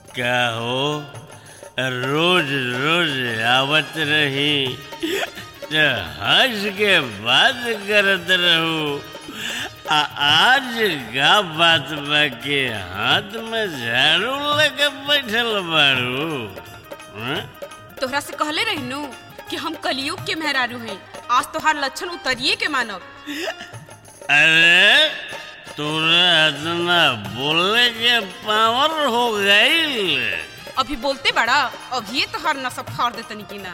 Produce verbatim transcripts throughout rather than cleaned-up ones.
क्या हो रोज रोज आवत रही तो हंस के बात करत रहूं। आज का बात बा के हाथ में झाड़ू लगे बैठल बारू। तोहरा से कहले रहीनू कि हम कलयुग के मेहरारू हैं। आज तोहार लक्षण उतरिए के मानब। अरे तोरा इतना बोलने के पावर हो गई। अभी बोलते बड़ा अभी तोहार नशा फाड़ दे तनी की ना।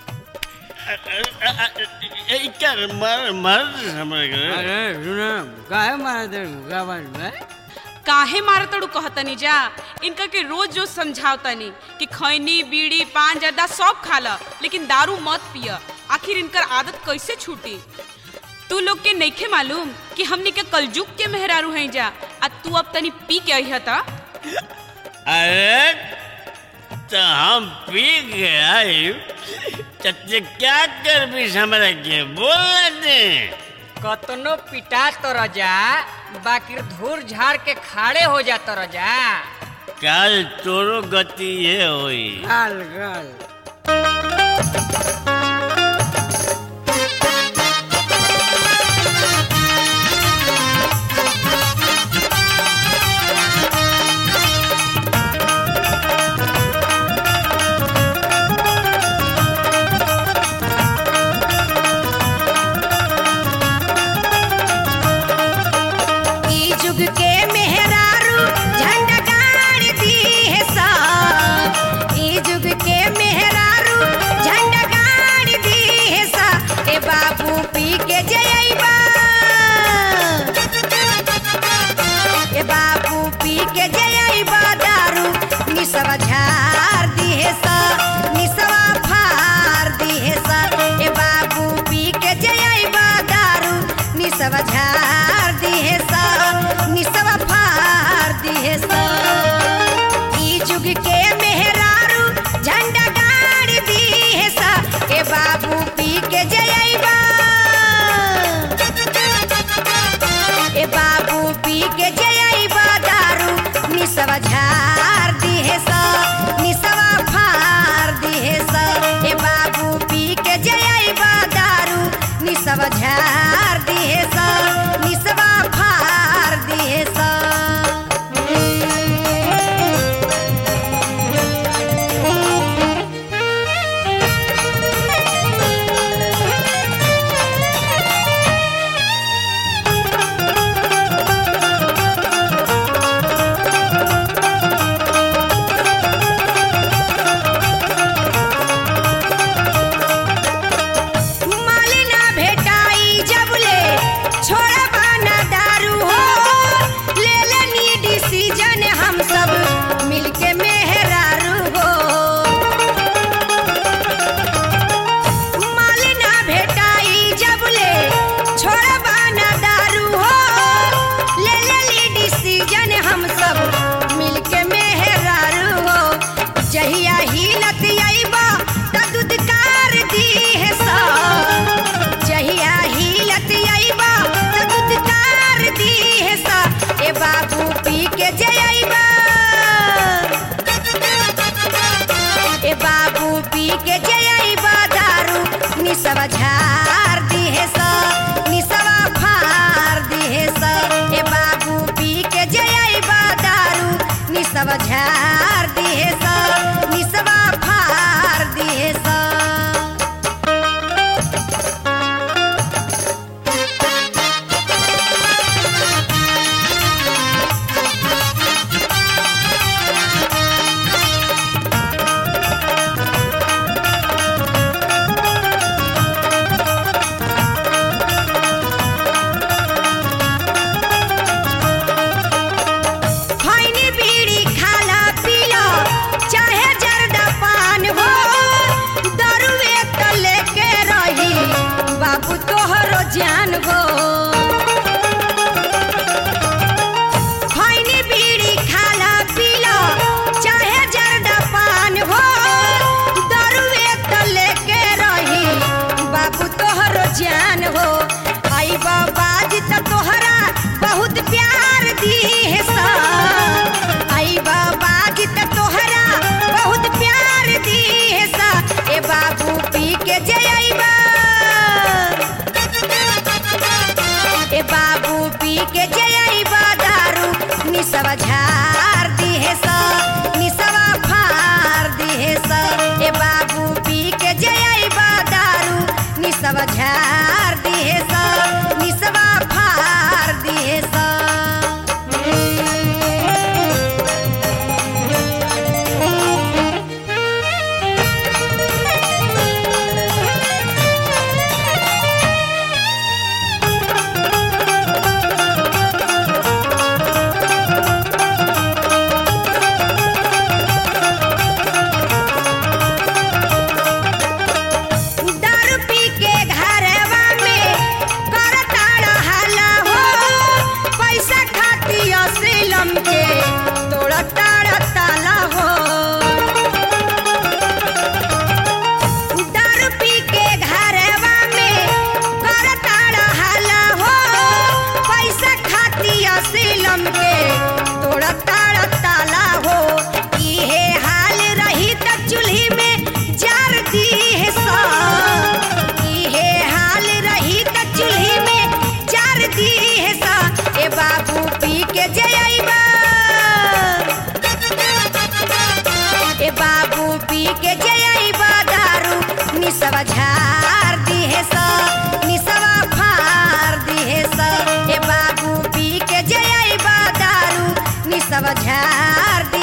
क्या मार मार समझ गए। अरे सुना काहे मारे तेरे गावन में काहे मारे तड़ू कहतनी जा। इनका के रोज जो समझावतनी कि खैनी बीड़ी पान जर्दा सब खाला लेकिन दारू मत पिया। आखिर इनकर आदत कैसे छूटी। तू लोग के नइखे मालूम कि हमनी के कलयुग के मेहरारू हैं जा। आ तू अब तनी पी के आई था। अरे तो हम पी के आई तो क्या कर भी समझ के बोल दे। कतनो पिटा तो रजा बाकी धूर झाड़ के खाड़े हो जा तो रजा। कल तोरो गति ये होई। गल गल बहुत प्यार दी है सा। आई बाबा जी तोहरा झार दिहे सा निसवा फार दिहे सा ए बाबू पी के जइबा दारू निसवा झार दिहे सा निसवा फार दिहे सा दारू पी के घरवा में करताड़ हल्ला हो पैसा खाती असलम के तोड़ताड़ ताला हो दारू पी के घरवा में करताड़ हल्ला हो पैसा खाती असलम के तोड़ताड़ ताला हो इहे हाल रही त चूल्ही में जार दी है सा इहे हाल रही त चूल्ही में जार दी है सा ए बाबू पी के जइबा ए बाबू पी के जइबा दारू निसवा झार दी है सा निसवा फार दी है सा ए बाबू पी के जइबा दारू निसवा झार दी